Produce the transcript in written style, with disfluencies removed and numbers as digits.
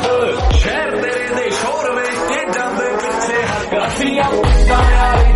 ਸ਼ਹਿਰ ਤੇਰੇ ਦੇ ਸ਼ੋਰ ਵੇਖ ਕੇ ਜਾਂਦੇ ਪਿੱਛੇ ਹੱਕ ਅਸੀਂ ਆ